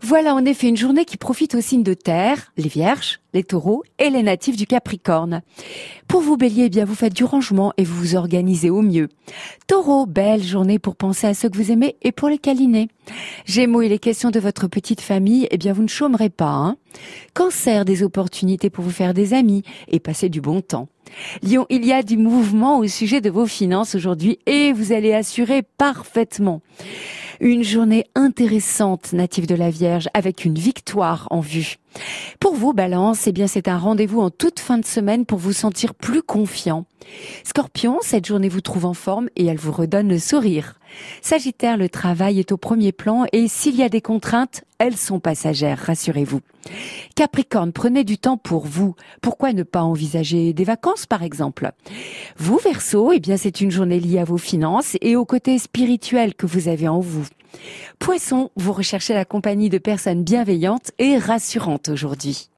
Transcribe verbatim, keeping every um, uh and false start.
Voilà en effet une journée qui profite aux signes de terre, les vierges, les taureaux et les natifs du Capricorne. Pour vous bélier, eh bien vous faites du rangement et vous vous organisez au mieux. Taureau, belle journée pour penser à ceux que vous aimez et pour les câliner. Gémeaux, il est question de votre petite famille, eh bien vous ne chômerez pas. Hein. Cancer, des opportunités pour vous faire des amis et passer du bon temps. Lion, il y a du mouvement au sujet de vos finances aujourd'hui et vous allez assurer parfaitement. Une journée intéressante, native de la Vierge, avec une victoire en vue. Pour vous, Balance, eh bien c'est un rendez-vous en toute fin de semaine pour vous sentir plus confiant. Scorpion, cette journée vous trouve en forme et elle vous redonne le sourire. Sagittaire, le travail est au premier plan et s'il y a des contraintes, elles sont passagères, rassurez-vous. Capricorne, prenez du temps pour vous. Pourquoi ne pas envisager des vacances, par exemple? Vous, Verseau, eh bien c'est une journée liée à vos finances et au côté spirituel que vous avez en vous. Poisson, vous recherchez la compagnie de personnes bienveillantes et rassurantes aujourd'hui.